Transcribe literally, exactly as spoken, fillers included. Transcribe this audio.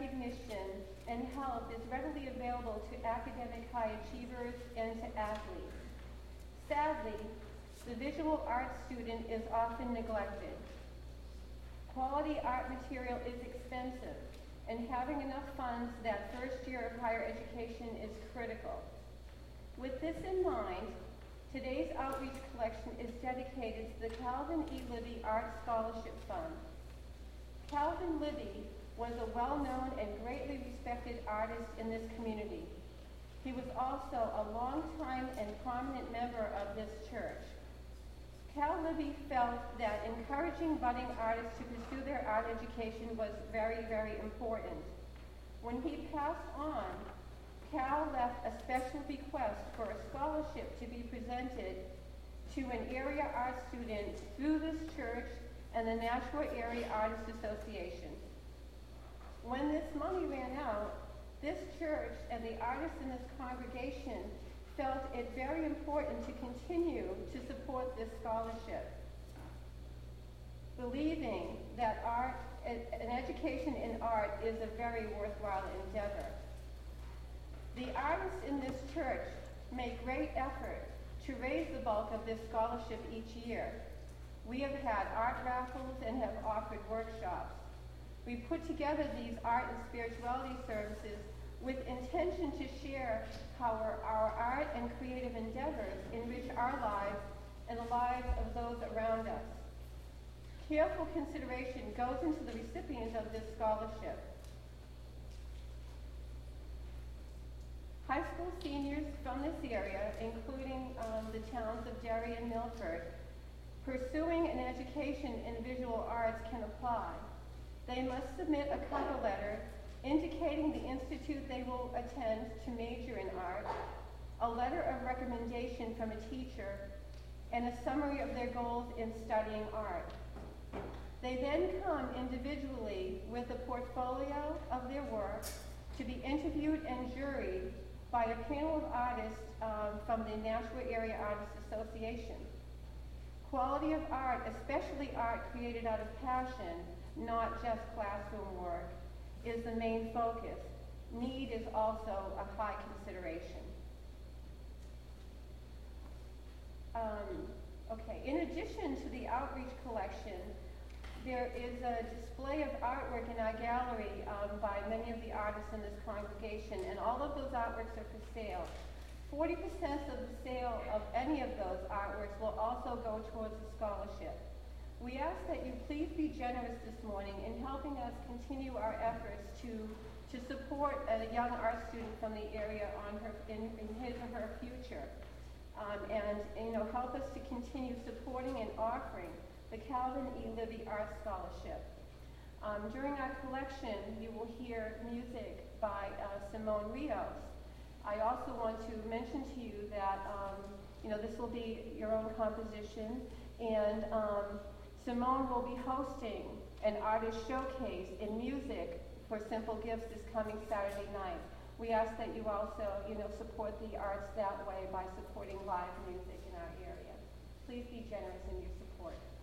recognition and help is readily available to academic high achievers and to athletes. Sadly, the visual arts student is often neglected. Quality art material is expensive, and having enough funds that first year of higher education is critical. With this in mind, today's outreach collection is dedicated to the Calvin E. Libby Art Scholarship Fund. Calvin Libby was a well-known and greatly respected artist in this community. He was also a long-time and prominent member of this church. Cal Libby felt that encouraging budding artists to pursue their art education was very, very important. When he passed on, Cal left a special request for a scholarship to be presented to an area art student through this church and the Nashua Area Artists Association. When this money ran out, this church and the artists in this congregation felt it very important to continue to support this scholarship, believing that art, an education in art is a very worthwhile endeavor. The artists in this church make great effort to raise the bulk of this scholarship each year. We have had art raffles and have offered workshops. We put together these art and spirituality services with intention to share how our, our art and creative endeavors enrich our lives and the lives of those around us. Careful consideration goes into the recipient of this scholarship. High school seniors from this area, including um, the towns of Derry and Milford, pursuing an education in visual arts can apply. They must submit a cover letter indicating the institute they will attend to major in art, a letter of recommendation from a teacher, and a summary of their goals in studying art. They then come individually with a portfolio of their work to be interviewed and juried by a panel of artists um, from the Nashua Area Artists Association. Quality of art, especially art created out of passion, not just classroom work, is the main focus. Need is also a high consideration. Um, okay, in addition to the outreach collection, there is a display of artwork in our gallery um, by many of the artists in this congregation, and all of those artworks are for sale. forty percent of the sale of any of those artworks will also go towards the scholarship. We ask that you please be generous this morning in helping us continue our efforts to, to support a young art student from the area on her, in, in his or her future, um, and, and you know, help us to continue supporting and offering the Calvin E. Libby Art Scholarship. Um, during our collection, you will hear music by uh, Simone Rios. I also want to mention to you that um, you know, this will be your own composition, and um, Simone will be hosting an artist showcase in music for Simple Gifts this coming Saturday night. We ask that you also, you know, support the arts that way by supporting live music in our area. Please be generous in your support.